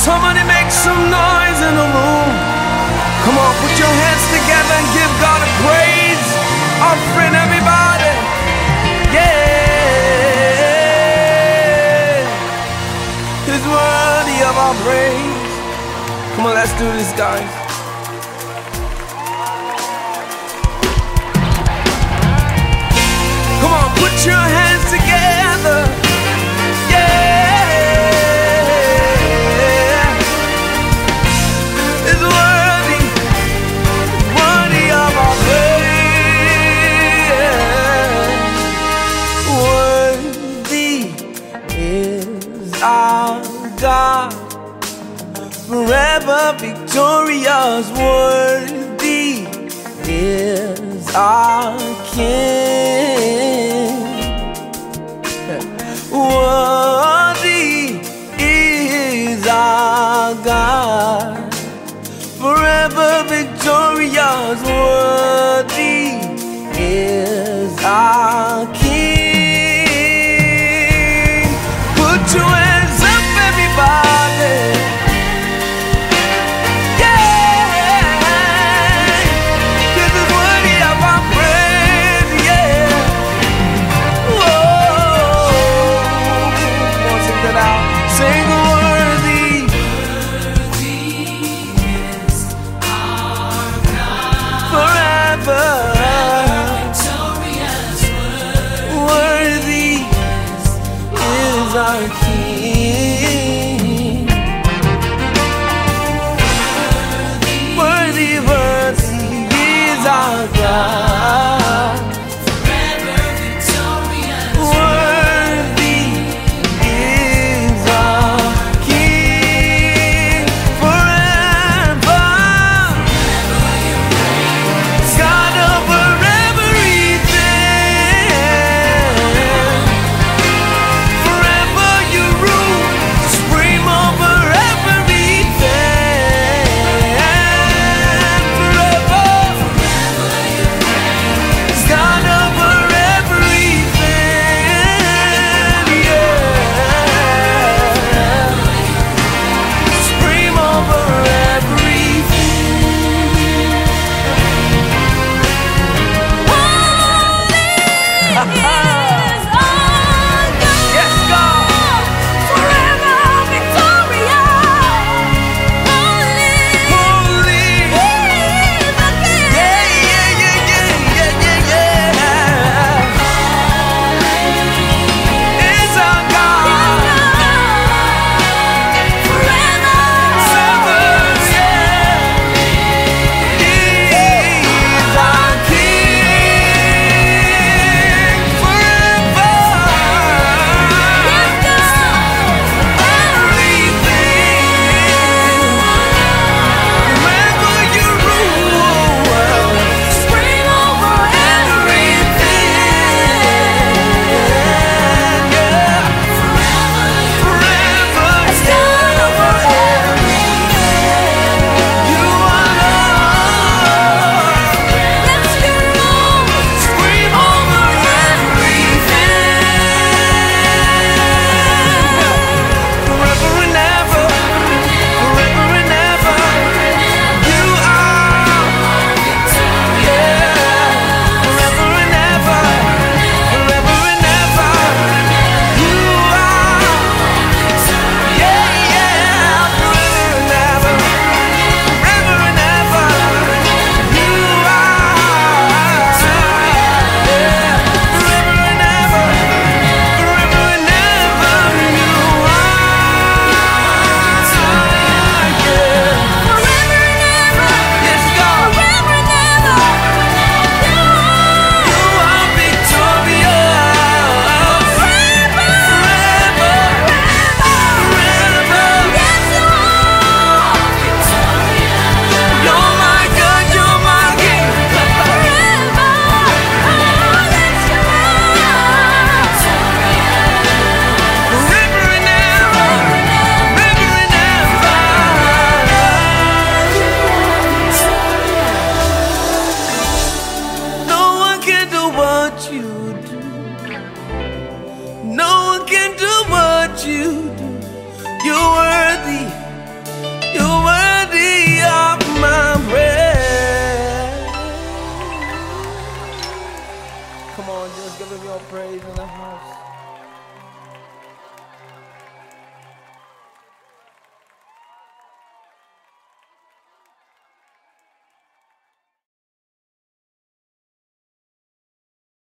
Somebody make some noise in the room. Come on, put your hands together and give God a praise offering, everybody. Yeah, He's worthy of our praise. Come on, let's do this, guys. Come on, put your hands together. God, forever victorious, worthy is our King. Worthy is our God, forever victorious, worthy is our King. Put your hands up, everybody. Yeah, this is worthy of our praise. Yeah. Whoa. Come on, sing that out. Sing worthy. Worthy is our God. Forever. Victorious. Worthy is our King. Our God, forever victorious, worthy is our King. Forever, you reign, God over everything. Forever you rule, supreme over give him your praise in the house.